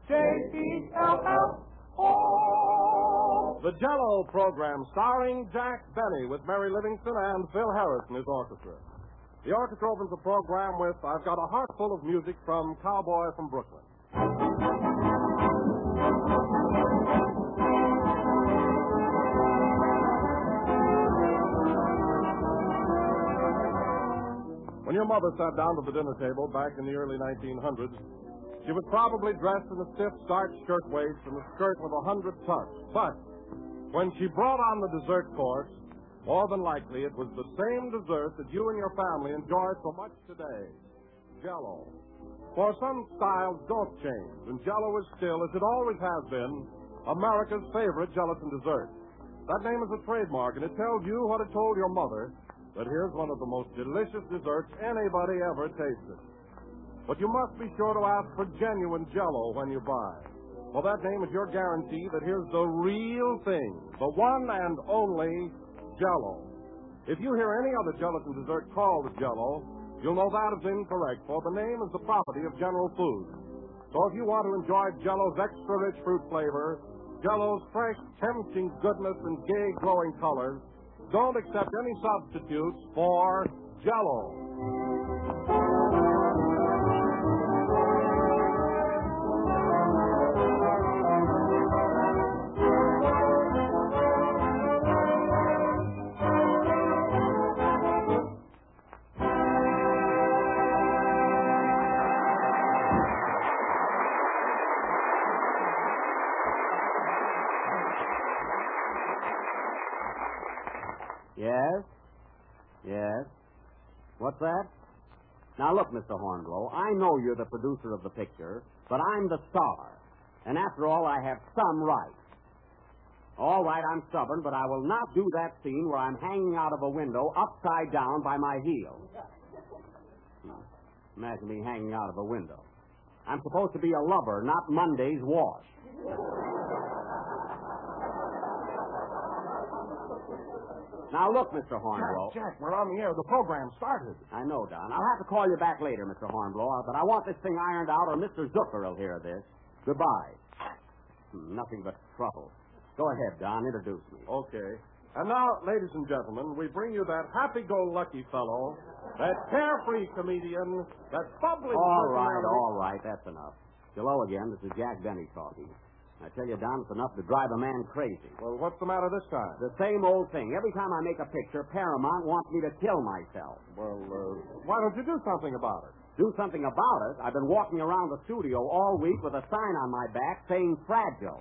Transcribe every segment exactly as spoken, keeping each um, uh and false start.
J E L L O. The Jell-O program starring Jack Benny with Mary Livingston and Phil Harris and his orchestra. The orchestra opens the program with I've Got a Heart Full of Music from Cowboy from Brooklyn. When your mother sat down to the dinner table back in the early nineteen hundreds, she was probably dressed in a stiff starched shirtwaist and a skirt with a hundred tucks. But when she brought on the dessert course, more than likely it was the same dessert that you and your family enjoy so much today, Jell-O. For some styles don't change, and Jell-O is still, as it always has been, America's favorite gelatin dessert. That name is a trademark, and it tells you what it told your mother, that here's one of the most delicious desserts anybody ever tasted. But you must be sure to ask for genuine Jell-O when you buy. Well, that name is your guarantee that here's the real thing, the one and only Jell-O. If you hear any other gelatin dessert called Jell-O, you'll know that is incorrect, for the name is the property of General Foods. So if you want to enjoy Jell-O's extra-rich fruit flavor, Jell-O's fresh, tempting goodness and gay, glowing colors, don't accept any substitutes for Jell-O. Yes? Yes? What's that? Now, look, Mister Hornblow, I know you're the producer of the picture, but I'm the star. And after all, I have some rights. All right, I'm stubborn, but I will not do that scene where I'm hanging out of a window upside down by my heel. Imagine me hanging out of a window. I'm supposed to be a lover, not Monday's wash. Now, look, Mister Hornblow. Jack, Jack, we're on the air. The program started. I know, Don. I'll have to call you back later, Mister Hornblow, but I want this thing ironed out or Mister Zucker will hear this. Goodbye. Hmm, nothing but trouble. Go ahead, Don. Introduce me. Okay. And now, ladies and gentlemen, we bring you that happy-go-lucky fellow, that carefree comedian, that bubbly... All right, all right. That's enough. Hello again. This is Jack Benny talking. I tell you, Don, it's enough to drive a man crazy. Well, what's the matter this time? The same old thing. Every time I make a picture, Paramount wants me to kill myself. Well, uh, why don't you do something about it? Do something about it? I've been walking around the studio all week with a sign on my back saying fragile.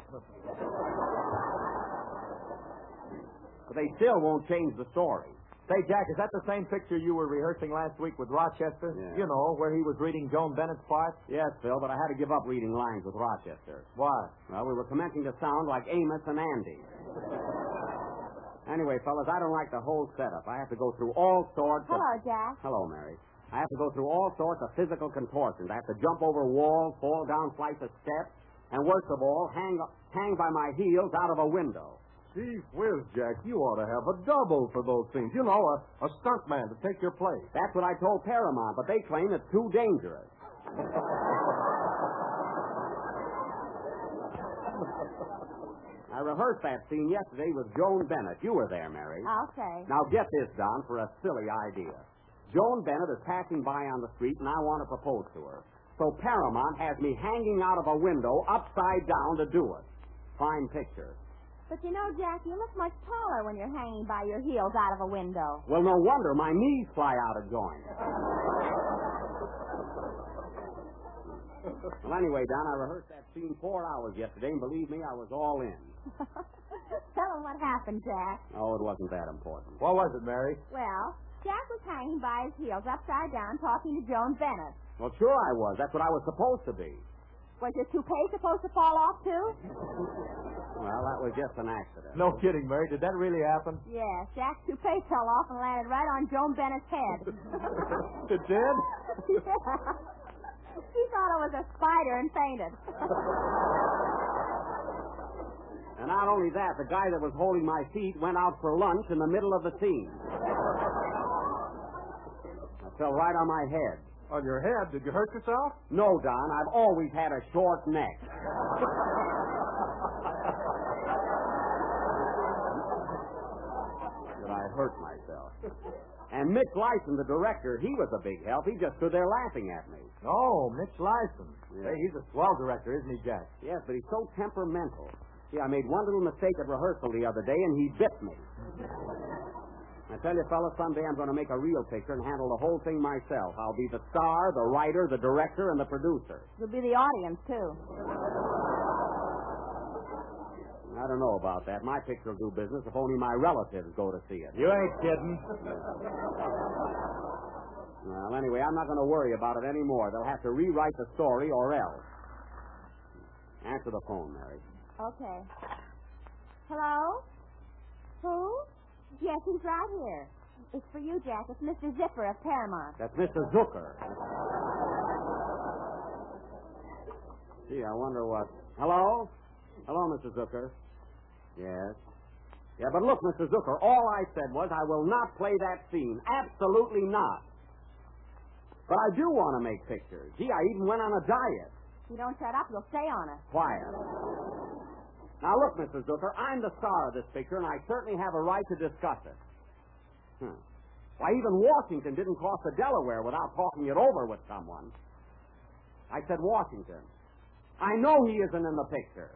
But they still won't change the story. Say, Jack, is that the same picture you were rehearsing last week with Rochester? Yeah. You know, where he was reading Joan Bennett's part? Yes, Phil, but I had to give up reading lines with Rochester. Why? Well, we were commencing to sound like Amos and Andy. Anyway, fellas, I don't like the whole setup. I have to go through all sorts of... Hello, Jack. Hello, Mary. I have to go through all sorts of physical contortions. I have to jump over walls, fall down flights of steps, and worst of all, hang, hang by my heels out of a window. Gee whiz, Jack, you ought to have a double for those things. You know, a, a stuntman to take your place. That's what I told Paramount, but they claim it's too dangerous. I rehearsed that scene yesterday with Joan Bennett. You were there, Mary. Okay. Now, get this, Don, for a silly idea. Joan Bennett is passing by on the street, and I want to propose to her. So Paramount has me hanging out of a window upside down to do it. Fine picture. But you know, Jack, you look much taller when you're hanging by your heels out of a window. Well, no wonder. My knees fly out of joint. Well, anyway, Don, I rehearsed that scene four hours yesterday, and believe me, I was all in. Tell him what happened, Jack. Oh, it wasn't that important. What was it, Mary? Well, Jack was hanging by his heels upside down talking to Joan Bennett. Well, sure I was. That's what I was supposed to be. Was your toupee supposed to fall off, too? Well, that was just an accident. No kidding, Mary. Did that really happen? Yes, Jack's toupee fell off and landed right on Joan Bennett's head. It did? Yeah. She thought it was a spider and fainted. And not only that, the guy that was holding my feet went out for lunch in the middle of the scene. I fell right on my head. On your head? Did you hurt yourself? No, Don. I've always had a short neck. But I hurt myself. And Mitch Lyson, the director, he was a big help. He just stood there laughing at me. Oh, Mitch Lyson. Yeah. Hey, he's a swell director, isn't he, Jack? Yes, but he's so temperamental. See, I made one little mistake at rehearsal the other day, and he bit me. I tell you, fellas, someday I'm going to make a real picture and handle the whole thing myself. I'll be the star, the writer, the director, and the producer. You'll be the audience, too. I don't know about that. My picture will do business if only my relatives go to see it. You ain't kidding. Well, anyway, I'm not going to worry about it anymore. They'll have to rewrite the story or else. Answer the phone, Mary. Okay. Hello? Who? Yes, he's right here. It's for you, Jack. It's Mister Zipper of Paramount. That's Mister Zucker. Gee, I wonder what... Hello? Hello, Mister Zucker. Yes. Yeah, but look, Mister Zucker, all I said was I will not play that scene. Absolutely not. But I do want to make pictures. Gee, I even went on a diet. If you don't shut up, you'll stay on it. Quiet. Now, look, Mister Zucker, I'm the star of this picture, and I certainly have a right to discuss it. Hmm. Why, even Washington didn't cross the Delaware without talking it over with someone. I said Washington. I know he isn't in the picture.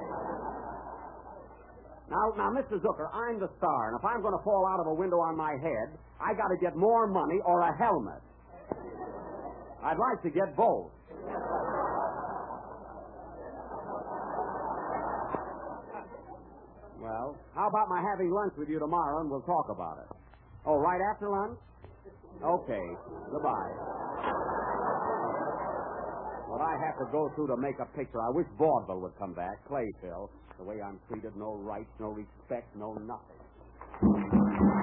Now, now, Mister Zucker, I'm the star, and if I'm going to fall out of a window on my head, I got to get more money or a helmet. I'd like to get both. Well, how about my having lunch with you tomorrow, and we'll talk about it? Oh, right after lunch? Okay. Goodbye. What I have to go through to make a picture, I wish vaudeville would come back. Clayfield. The way I'm treated, no rights, no respect, no nothing.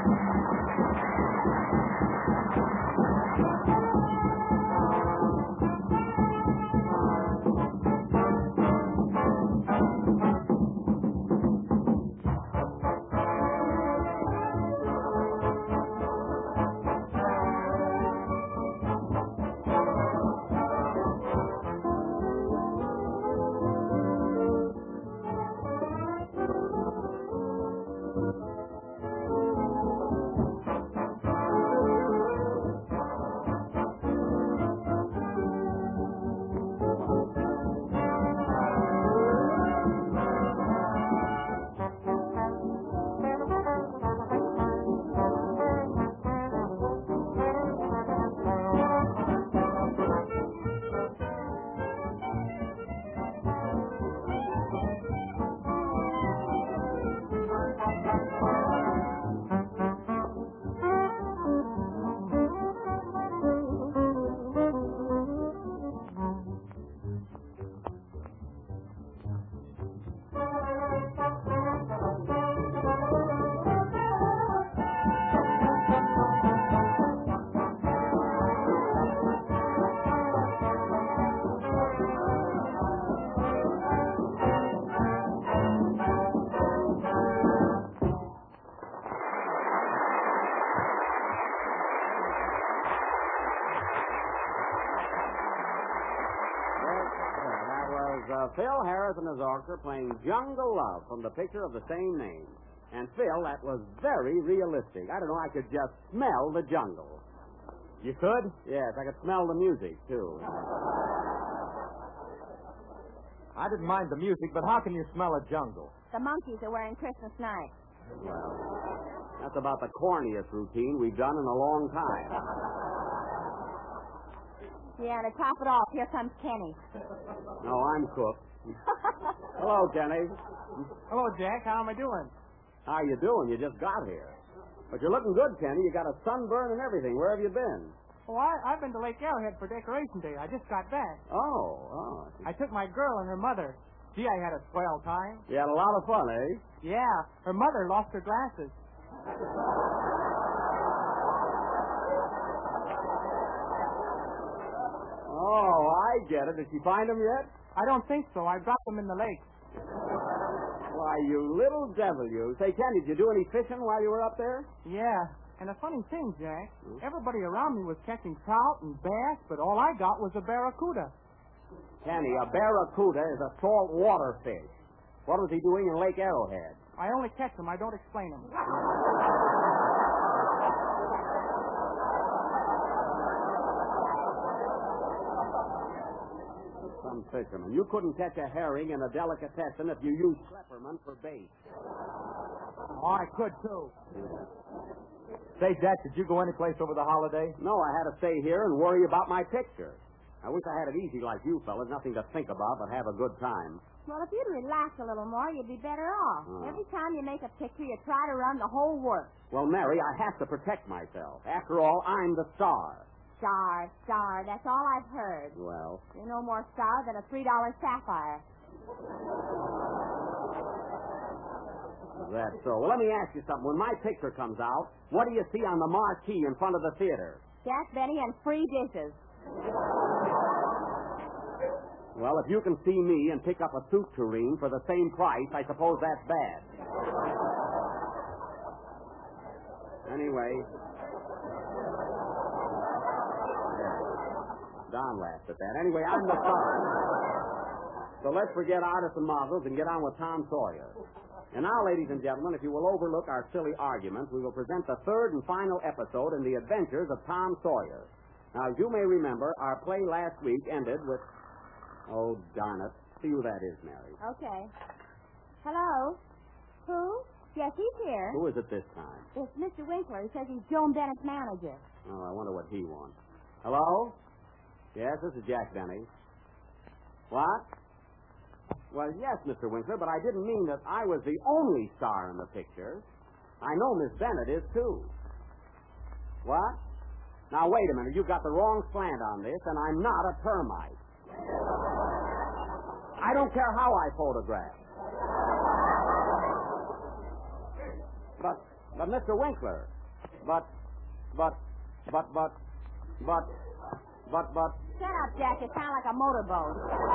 Uh, Phil Harris and his orchestra playing Jungle Love from the picture of the same name. And, Phil, that was very realistic. I don't know, I could just smell the jungle. You could? Yes, I could smell the music, too. I didn't mind the music, but how can you smell a jungle? The monkeys are wearing Christmas night. Well, that's about the corniest routine we've done in a long time. Yeah, to top it off, here comes Kenny. No, I'm cooked. Hello, Kenny. Hello, Jack. How am I doing? How you doing? You just got here. But you're looking good, Kenny. You got a sunburn and everything. Where have you been? Oh, I, I've been to Lake Arrowhead for Decoration Day. I just got back. Oh, oh. I took my girl and her mother. Gee, I had a swell time. You had a lot of fun, eh? Yeah, her mother lost her glasses. Oh, I get it. Did she find them yet? I don't think so. I dropped them in the lake. Why, you little devil, you. Say, Ken, did you do any fishing while you were up there? Yeah. And a funny thing, Jack, everybody around me was catching trout and bass, but all I got was a barracuda. Kenny, a barracuda is a saltwater fish. What was he doing in Lake Arrowhead? I only catch them. I don't explain them. Some fisherman. You couldn't catch a herring in a delicatessen if you used Schlepperman for bait. Oh, I could, too. Say, Jack, did you go anyplace over the holiday? No, I had to stay here and worry about my picture. I wish I had it easy like you fellas, nothing to think about but have a good time. Well, if you'd relax a little more, you'd be better off. Oh. Every time you make a picture, you try to run the whole work. Well, Mary, I have to protect myself. After all, I'm the star. Star, star, that's all I've heard. Well, You're no more star than a three dollar sapphire. that's so. Well, let me ask you something. When my picture comes out, what do you see on the marquee in front of the theater? Jack Benny and free dishes. Well, if you can see me and pick up a soup tureen for the same price, I suppose that's bad. Anyway. Don laughed at that. Anyway, I'm the star. So let's forget artists and models and get on with Tom Sawyer. And now, ladies and gentlemen, if you will overlook our silly arguments, we will present the third and final episode in the adventures of Tom Sawyer. Now, as you may remember, our play last week ended with... Oh, darn it. See who that is, Mary. Okay. Hello? Who? Yes, he's here. Who is it this time? It's Mister Winkler. He says he's Joan Bennett's manager. Oh, I wonder what he wants. Hello? Yes, this is Jack Benny. What? Well, yes, Mister Winkler, but I didn't mean that I was the only star in the picture. I know Miss Bennett is, too. What? Now, wait a minute. You've got the wrong slant on this, and I'm not a termite. I don't care how I photograph. But, but, Mister Winkler, but, but, but, but, but, but, but. Shut up, Jack. You sound like a motorboat.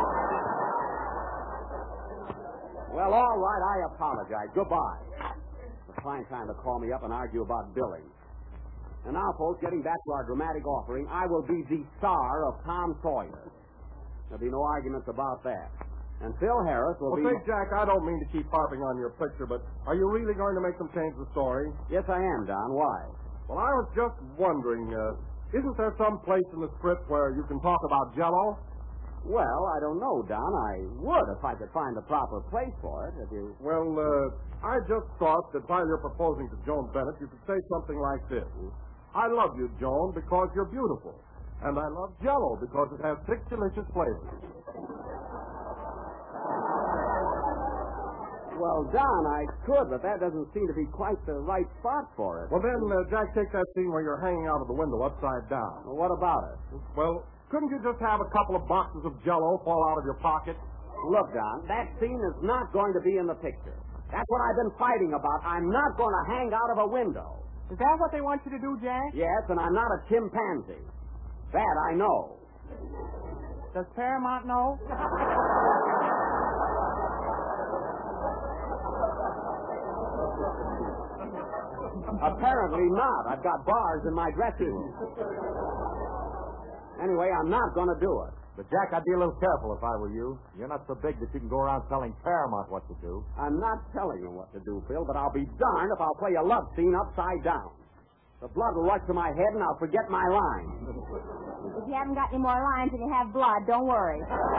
Well, all right, I apologize. Goodbye. It's a fine time to call me up and argue about billing. And now, folks, getting back to our dramatic offering, I will be the star of Tom Sawyer. There'll be no arguments about that. And Phil Harris will well, be... say, Jack, I don't mean to keep harping on your picture, but are you really going to make them change the story? Yes, I am, Don. Why? Well, I was just wondering, uh, isn't there some place in the script where you can talk about Jell-O? Well, I don't know, Don. I would if I could find the proper place for it. If you... Well, uh, I just thought that while you're proposing to Joan Bennett, you could say something like this. I love you, Joan, because you're beautiful. And I love Jell-O because it has six delicious flavors. Well, Don, I could, but that doesn't seem to be quite the right spot for it. Well, then, uh, Jack, take that scene where you're hanging out of the window upside down. Well, what about it? Well, couldn't you just have a couple of boxes of Jell-O fall out of your pocket? Look, Don, that scene is not going to be in the picture. That's what I've been fighting about. I'm not going to hang out of a window. Is that what they want you to do, Jack? Yes, and I'm not a chimpanzee. That I know. Does Paramount know? Apparently not. I've got bars in my dressing room. Anyway, I'm not going to do it. But, Jack, I'd be a little careful if I were you. You're not so big that you can go around telling Paramount what to do. I'm not telling them what to do, Phil, but I'll be darned if I'll play a love scene upside down. The blood will rush to my head, and I'll forget my lines. If you haven't got any more lines and you have blood, don't worry.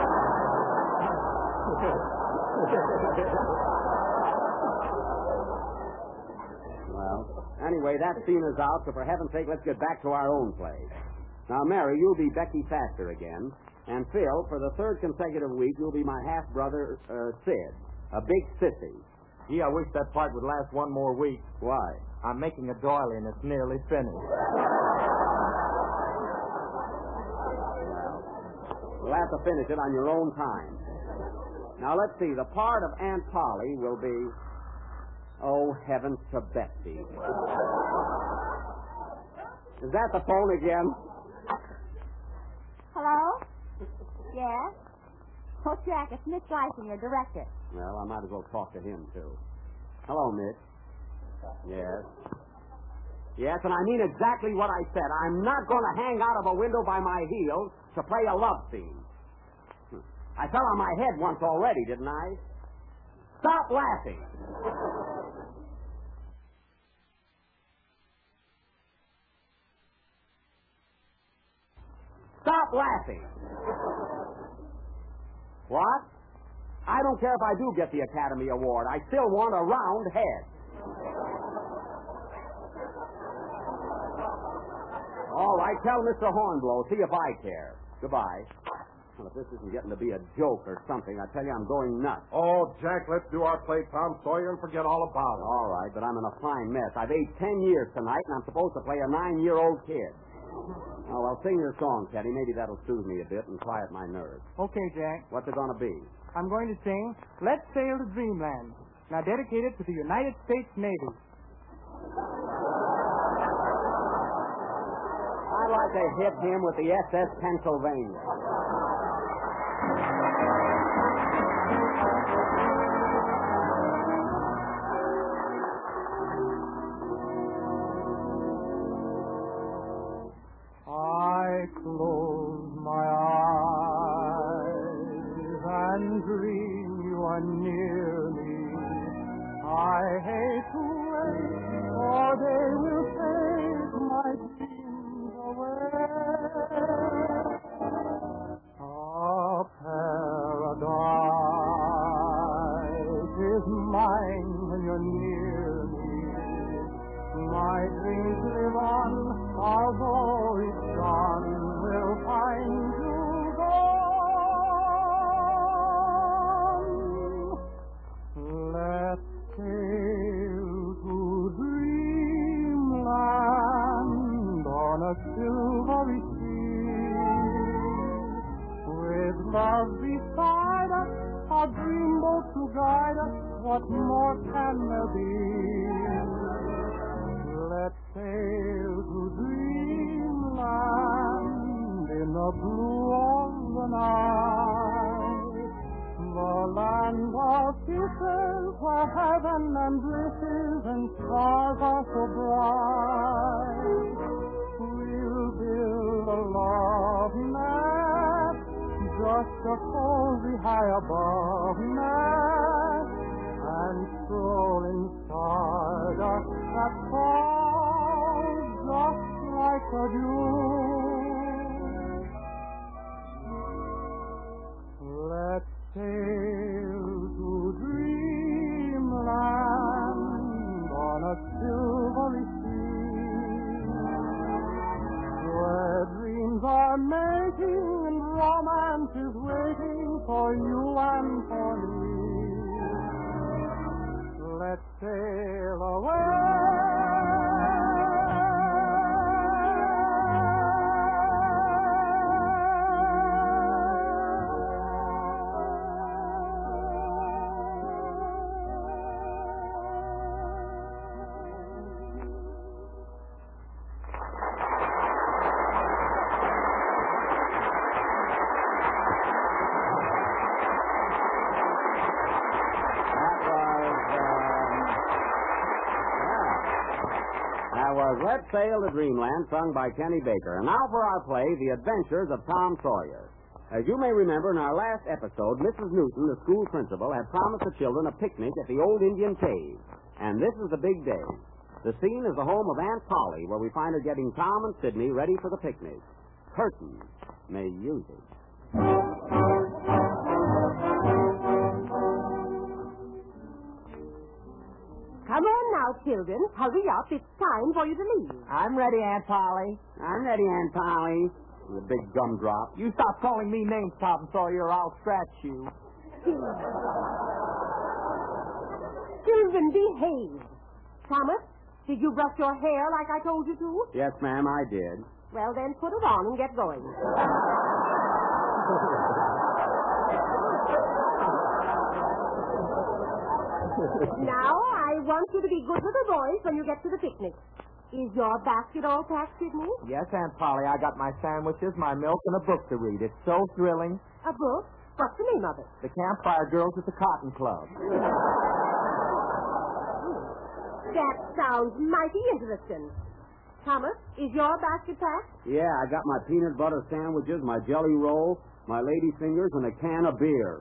Well, anyway, that scene is out, so for heaven's sake, let's get back to our own play. Now, Mary, you'll be Becky Faster again. And Phil, for the third consecutive week, you'll be my half-brother, uh, Sid, a big sissy. Gee, I wish that part would last one more week. Why? I'm making a doily and it's nearly finished. You'll have to finish it on your own time. Now, let's see. The part of Aunt Polly will be... Oh, heavens to Betsy. Is that the phone again? Hello? Yes? Oh, Jack, it's Mitch Lyson, your director. Well, I might as well talk to him, too. Hello, Mitch. Yes. Yes, and I mean exactly what I said. I'm not going to hang out of a window by my heels to play a love scene. I fell on my head once already, didn't I? Stop laughing. Stop laughing. What? I don't care if I do get the Academy Award. I still want a round head. All right, tell Mister Hornblow, see if I care. Goodbye. Well, if this isn't getting to be a joke or something, I tell you I'm going nuts. Oh, Jack, let's do our play Tom Sawyer and forget all about it. All right, but I'm in a fine mess. I've aged ten years tonight, and I'm supposed to play a nine-year-old kid. Oh, well, sing your song, Teddy. Maybe that'll soothe me a bit and quiet my nerves. Okay, Jack. What's it going to be? I'm going to sing Let's Sail to Dreamland. Now dedicated to the United States Navy. I'd like to hit him with the S S Pennsylvania. I close my eyes and dream you are near me. I hate to wait, or they will take my dreams away. A paradise is mine when you're near me. My dreams live on, although it's gone, will find you gone. Let's sail to dreamland on a silvery sea. With love beside us, a dreamboat to guide us, what more can there be? Let's sail to dreamland in the blue of the night, the land of kisses where heaven and blisses and stars are so bright. We'll build a love nest, just a cozy high above nest, and stroll in stardust that falls just like a dew. Let's sail to dreamland on a silvery sea, where dreams are making and romance is waiting for you and for me. Let's sail away. Let's Sail to Dreamland, sung by Kenny Baker. And now for our play, The Adventures of Tom Sawyer. As you may remember, in our last episode, Missus Newton, the school principal, had promised the children a picnic at the old Indian cave. And this is the big day. The scene is the home of Aunt Polly, where we find her getting Tom and Sidney ready for the picnic. Curtain may use it. Come on now, children. Hurry up. It's time for you to leave. I'm ready, Aunt Polly. I'm ready, Aunt Polly. The big gumdrop. You stop calling me names, Tom Sawyer, or I'll scratch you. Children, behave. Thomas, did you brush your hair like I told you to? Yes, ma'am, I did. Well, then put it on and get going. Now, I want you to be good with the boys when you get to the picnic. Is your basket all packed, Sidney? Yes, Aunt Polly. I got my sandwiches, my milk, and a book to read. It's so thrilling. A book? What's the name of it? The Campfire Girls at the Cotton Club. That sounds mighty interesting. Thomas, is your basket packed? Yeah, I got my peanut butter sandwiches, my jelly roll, my lady fingers, and a can of beer.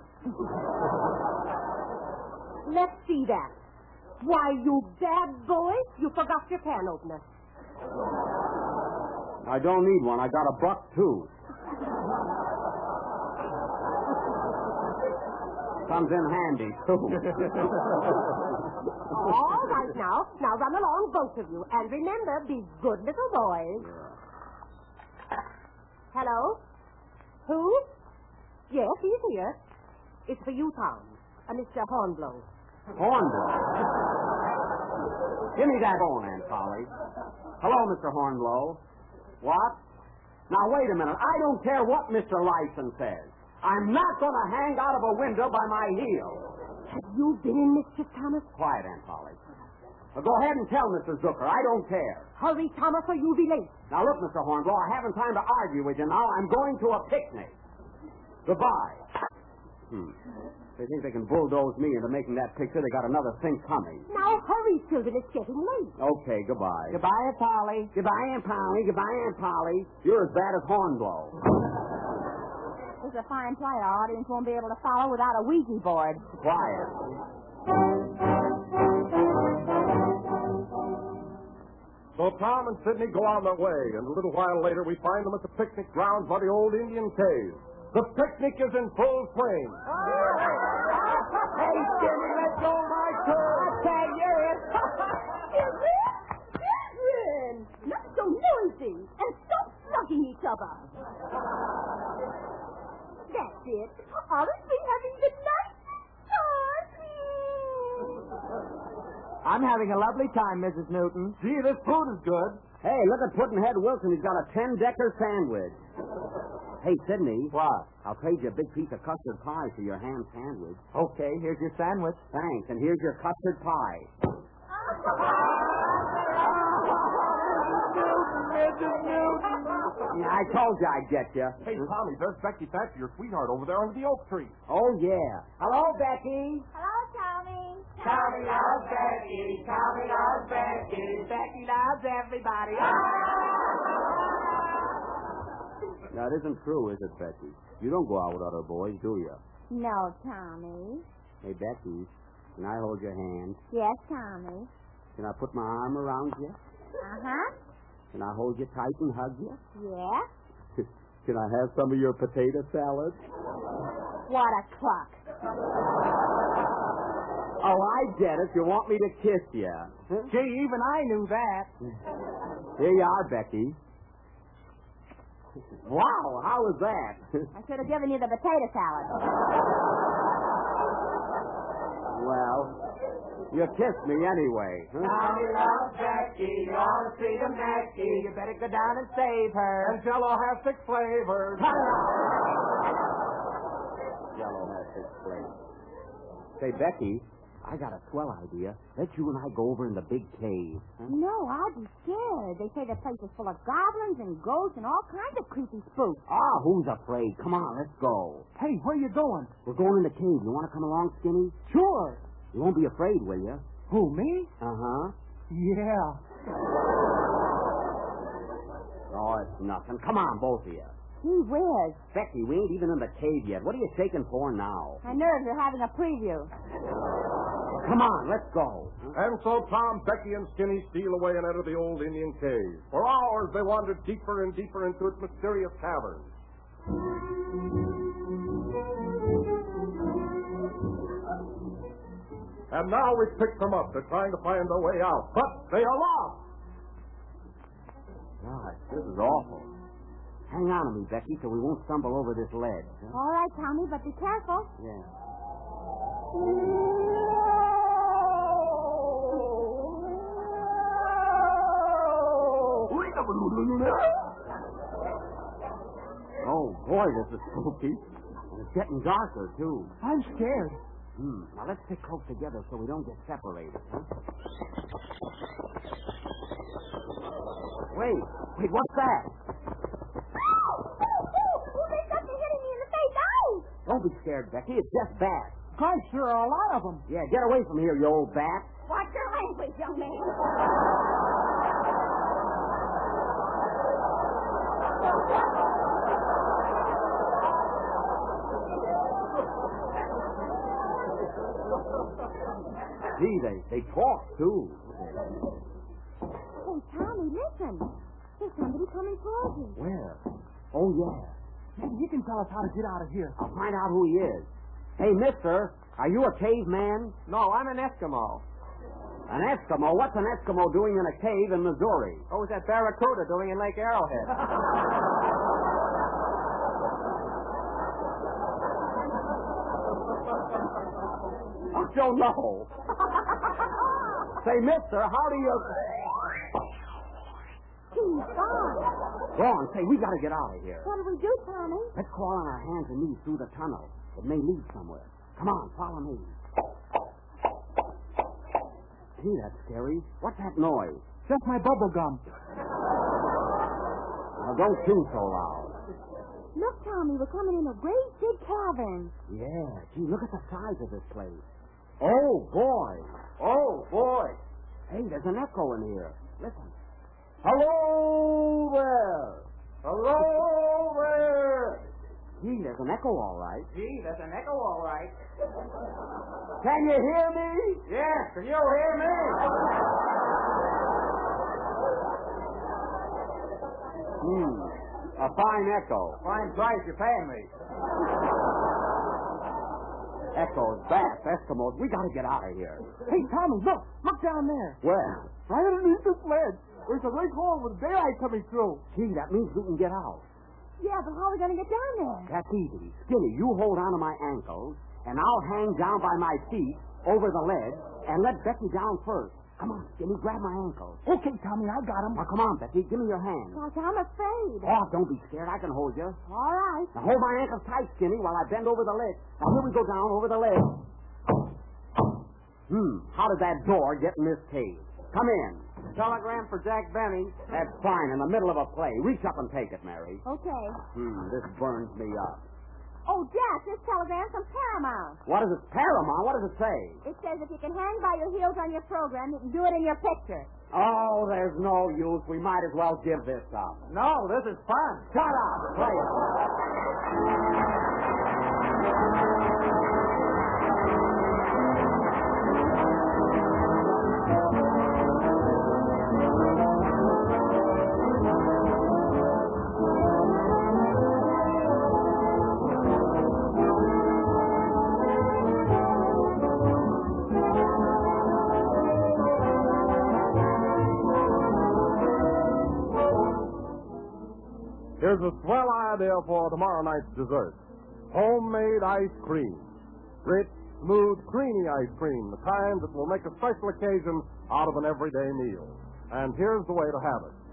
Let's see that. Why, you bad boy, you forgot your can opener. I don't need one. I got a buck, too. Comes in handy, too. All right, now. Now run along, both of you. And remember, be good little boys. Yeah. Hello? Who? Yes, he's here. It's for you, Tom. Uh, Mister Hornblow. Hornblow? Give me that phone, Aunt Polly. Hello, Mister Hornblow. What? Now, wait a minute. I don't care what Mister Lyson says. I'm not going to hang out of a window by my heel. Have you been in mischief, Thomas? Quiet, Aunt Polly. Well, go ahead and tell Mister Zucker. I don't care. Hurry, Thomas, or you'll be late. Now, look, Mister Hornblow, I haven't time to argue with you now. I'm going to a picnic. Goodbye. Hmm. They think they can bulldoze me into making that picture. They got another thing coming. Now, hurry, children. It's getting late. Okay, goodbye. Goodbye, Aunt Polly. Goodbye, Aunt Polly. Goodbye, Aunt Polly. You're as bad as Hornblow. This is a fine play. Our audience won't be able to follow without a Ouija board. Quiet. So Tom and Sidney go on their way, and a little while later we find them at the picnic grounds by the old Indian cave. The picnic is in full swing. Hey, Jimmy, let go of my toy. I tell you it. Children! Not so noisy. And stop slugging each other. That's it. Aren't we having the nicest party? I'm having a lovely time, Missus Newton. Gee, this food is good. Hey, look at Puddinhead Wilson. He's got a ten-decker sandwich. Hey, Sidney. What? I'll trade you a big piece of custard pie for your ham sandwich. Okay, here's your sandwich. Thanks, and here's your custard pie. Missus Newton. Yeah, I told you I'd get you. Hey, Tommy, there's Becky Thatcher, your sweetheart, over there under the oak tree. Oh, yeah. Hello, Becky. Hello, Tommy. Tommy loves Becky. Tommy loves Becky. Becky loves everybody. Now, it isn't true, is it, Becky? You don't go out with other boys, do you? No, Tommy. Hey, Becky, can I hold your hand? Yes, Tommy. Can I put my arm around you? Uh-huh. Can I hold you tight and hug you? Yeah. Can I have some of your potato salad? What a cluck. Oh, I get it. You want me to kiss you. Gee, even I knew that. Here you are, Becky. Wow, how was that? I should have given you the potato salad. Well, you kissed me anyway. Huh? Tommy loves Becky. You ought to see the Becky. You better go down and save her. And Jello has six flavors. Jello has six flavors. Say, Becky, I got a swell idea. Let you and I go over in the big cave. Huh? No, I'd be scared. They say the place is full of goblins and ghosts and all kinds of creepy spooks. Ah, who's afraid? Come on, let's go. Hey, where you going? We're going in the cave. You want to come along, Skinny? Sure. You won't be afraid, will you? Who, me? Uh-huh. Yeah. Oh, it's nothing. Come on, both of you. Gee whiz. Becky, we ain't even in the cave yet. What are you shaking for now? My nerves are having a preview. Come on, let's go. And so Tom, Becky, and Skinny steal away and enter the old Indian cave. For hours they wandered deeper and deeper into its mysterious caverns. And now we've picked them up. They're trying to find their way out. But they are lost. Gosh, this is awful. Hang on to me, Becky, so we won't stumble over this ledge. Huh? All right, Tommy, but be careful. Yeah. Oh, boy, this is spooky. And it's getting darker, too. I'm scared. Hmm. Now, let's stick close together so we don't get separated, huh? Wait. Wait, what's that? There's something hitting me in the face. Ow! Don't be scared, Becky. It's just bats. Gosh, there are a lot of them. Yeah, get away from here, you old bat. Watch your language, young man. Gee, they, they talk, too. Hey, Tommy, listen. There's somebody coming towards you. Where? Oh, yeah. Maybe he can tell us how to get out of here. I'll find out who he is. Hey, mister, are you a caveman? No, I'm an Eskimo. An Eskimo? What's an Eskimo doing in a cave in Missouri? What was that Barracuda doing in Lake Arrowhead? I don't know. Say, mister, how do you... He's gone. Go on, say, we gotta get out of here. What do we do, Tommy? Let's crawl on our hands and knees through the tunnel. It may lead somewhere. Come on, follow me. Gee, that's scary. What's that noise? Just my bubble gum. Now, don't chew so loud. Look, Tommy, we're coming in a great big cavern. Yeah, gee, look at the size of this place. Oh, boy. Oh, boy. Hey, there's an echo in here. Listen. Hello there. Hello there. Gee, there's an echo, all right. Gee, there's an echo, all right. Can you hear me? Yes, can you hear me? Hmm, a fine echo. Fine price you're paying me. Echoes, bats, Eskimos. We gotta get out of here. Hey, Tommy, look. Look down there. Where? Right underneath this ledge. There's a big hole with daylight coming through. Gee, that means we can get out. Yeah, but how are we going to get down there? That's easy. Skinny, you hold on to my ankles, and I'll hang down by my feet over the ledge and let Becky down first. Come on, Skinny, grab my ankles. Okay, Tommy, I got him. Now, come on, Becky, give me your hand. Gosh, I'm afraid. Oh, don't be scared. I can hold you. All right. Now, hold my ankles tight, Skinny, while I bend over the ledge. Now, here we go down over the ledge. Hmm, how did that door get in this cave? Come in. Telegram for Jack Benny. That's fine, in the middle of a play. Reach up and take it, Mary. Okay. Hmm, this burns me up. Oh, Jack, this telegram's from Paramount. What is it? Paramount? What does it say? It says if you can hang by your heels on your program, you can do it in your picture. Oh, there's no use. We might as well give this up. No, this is fun. Shut up. Play it. Here's a swell idea for tomorrow night's dessert. Homemade ice cream. Rich, smooth, creamy ice cream, the kind that will make a special occasion out of an everyday meal. And here's the way to have it.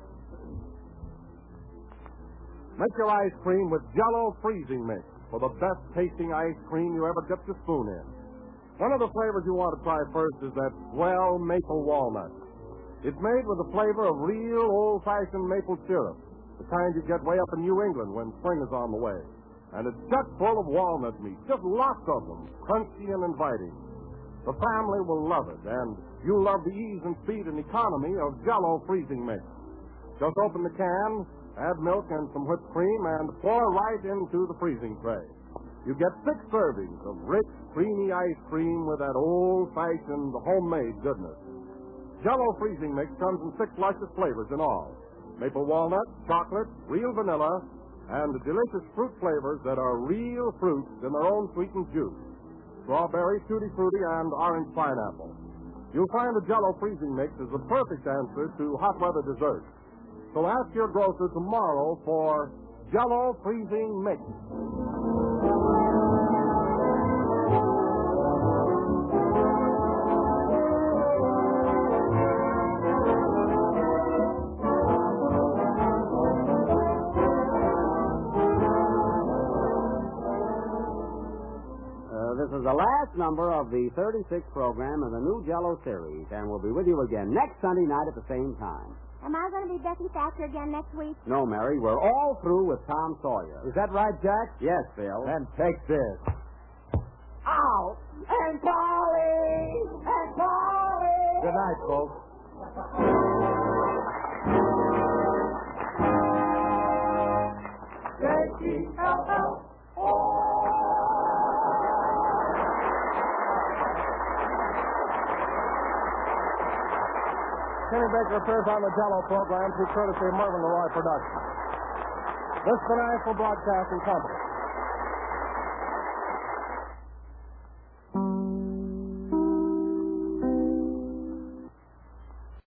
Make your ice cream with Jell-O freezing mix for the best tasting ice cream you ever dipped your spoon in. One of the flavors you want to try first is that swell maple walnut. It's made with the flavor of real old-fashioned maple syrup, the kind you get way up in New England when spring is on the way. And it's just full of walnut meat, just lots of them, crunchy and inviting. The family will love it, and you'll love the ease and speed and economy of Jell-O freezing mix. Just open the can, add milk and some whipped cream, and pour right into the freezing tray. You get six servings of rich, creamy ice cream with that old-fashioned, homemade goodness. Jell-O freezing mix comes in six luscious flavors in all. Maple walnut, chocolate, real vanilla, and the delicious fruit flavors that are real fruits in their own sweetened juice. Strawberry, tutti frutti, and orange pineapple. You'll find the Jell-O freezing mix is the perfect answer to hot weather desserts. So ask your grocer tomorrow for Jell-O freezing mix. This is the last number of the thirty-sixth program of the new Jell-O series, and we'll be with you again next Sunday night at the same time. Am I going to be Becky Thatcher again next week? No, Mary, we're all through with Tom Sawyer. Is that right, Jack? Yes, Bill. Then take this. Ow! And Polly! And Polly! Good night, folks. Kenny Baker appears on the Jello program through courtesy of Mervyn LeRoy Productions. This is the National Broadcasting Company.